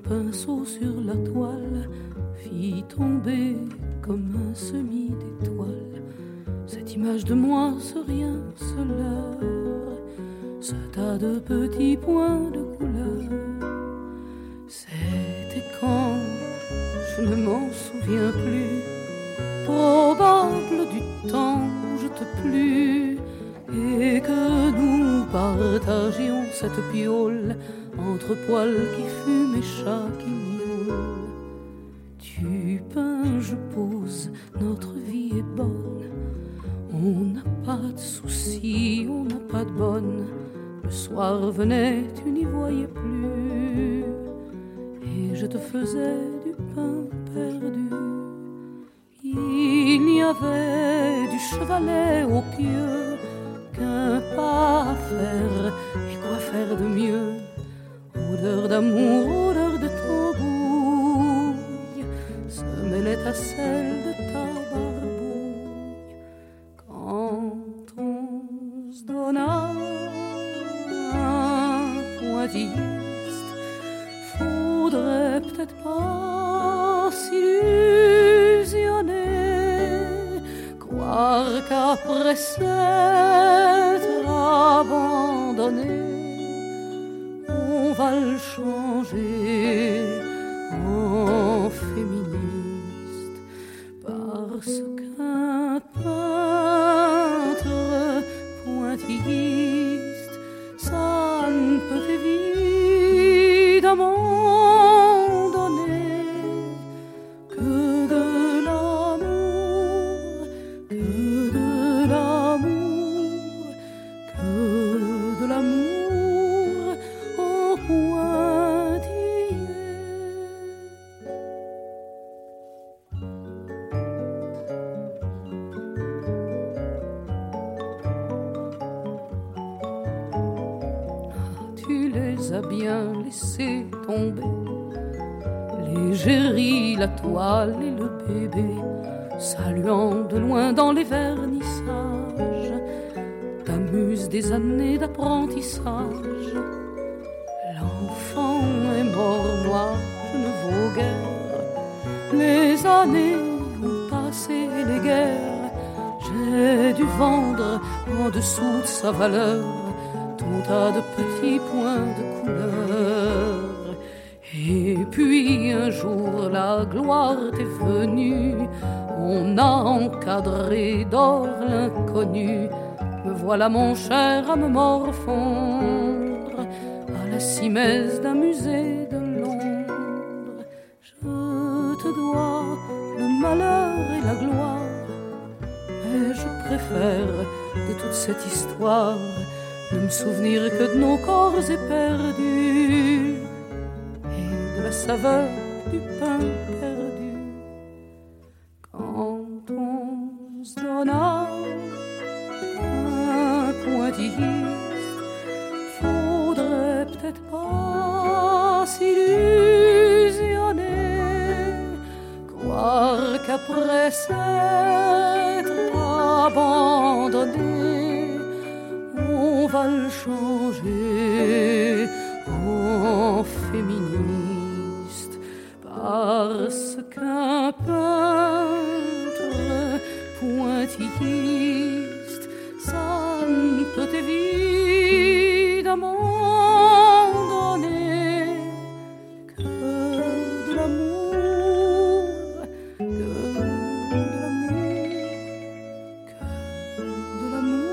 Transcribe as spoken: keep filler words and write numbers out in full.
pinceau sur la toile fit tomber comme un semis d'étoiles cette image de moi, ce rien, ce leurre, ce tas de petits points de couleur. C'était quand, je ne m'en souviens plus, probable du temps où je te plus, et que nous partagions cette piole entre poils qui fument et chats qui miaulent. Tu peins, je pose, notre vie est bonne. On n'a pas de soucis, on n'a pas de bonne. Le soir venait, tu n'y voyais plus, et je te faisais du pain perdu. Il n'y avait du chevalet au pieu qu'un pas à faire, et quoi faire de mieux? Odeur d'amour, odeur de tambouille se mêlait à celle de ta barbouille. Quand on se donna un pointilliste, faudrait peut-être pas s'illusionner, croire qu'après s'être abandonné, on va le changer en féministe, parce qu'un peintre pointilliste, ça ne peut évidemment donner que de l'amour, que de l'amour, que de l'amour en pointillé. Tu les as bien laissés tomber, l'égérie, la toile et le bébé, saluant de loin dans les vernissages ta muse des années d'apprentissage. L'enfant est mort, moi je ne vaux guère, les années ont passé les guerres, j'ai dû vendre en dessous de sa valeur ton tas de petits points de couleur. Et puis un jour la gloire t'est venue, on a encadré d'or l'inconnu. Me voilà mon cher à me morfondre à la simèse d'un musée de Londres. Je te dois le malheur et la gloire, mais je préfère de toute cette histoire ne me souvenir que de nos corps éperdus et de la saveur du pain perdu. Quand on se donna un pointilliste, faudrait peut-être pas s'illusionner, croire qu'après s'être abandonné, on va le changer en féministe, parce qu'un peintre pointilliste, ça ne peut évidemment donner que de l'amour, que de l'amour, que de l'amour.